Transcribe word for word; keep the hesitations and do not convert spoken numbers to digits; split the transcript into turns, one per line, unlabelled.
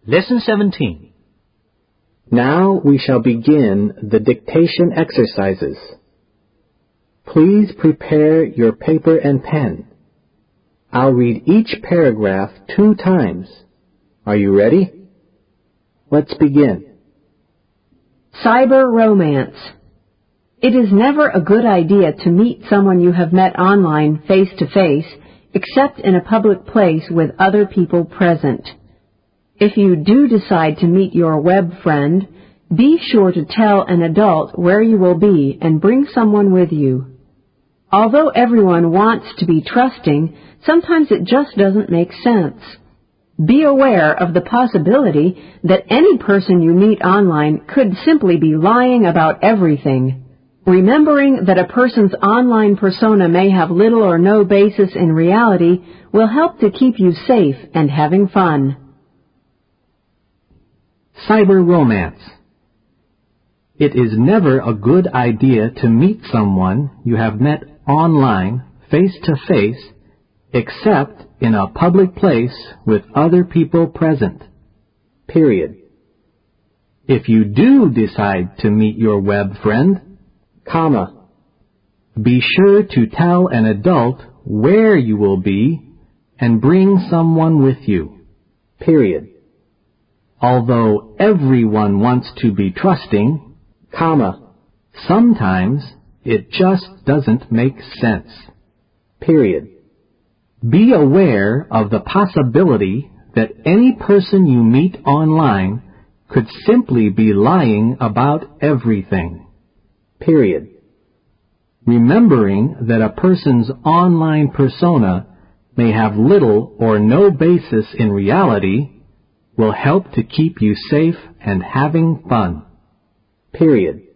Lesson seventeen.
Now we shall begin the dictation exercises. Please prepare your paper and pen. I'll read each paragraph two times. Are you ready? Let's begin.
Cyber romance. It is never a good idea to meet someone you have met online face-to-face, except in a public place with other people present. If you do decide to meet your web friend, be sure to tell an adult where you will be and bring someone with you. Although everyone wants to be trusting, sometimes it just doesn't make sense. Be aware of the possibility that any person you meet online could simply be lying about everything. Remembering that a person's online persona may have little or no basis in reality will help to keep you safe and having fun.
Cyber romance. It is never a good idea to meet someone you have met online, face-to-face, except in a public place with other people present. Period. If you do decide to meet your web friend, comma, be sure to tell an adult where you will be and bring someone with you. Period. Although everyone wants to be trusting, comma, sometimes it just doesn't make sense. Period. Be aware of the possibility that any person you meet online could simply be lying about everything. Period. Remembering that a person's online persona may have little or no basis in reality will help to keep you safe and having fun. Period.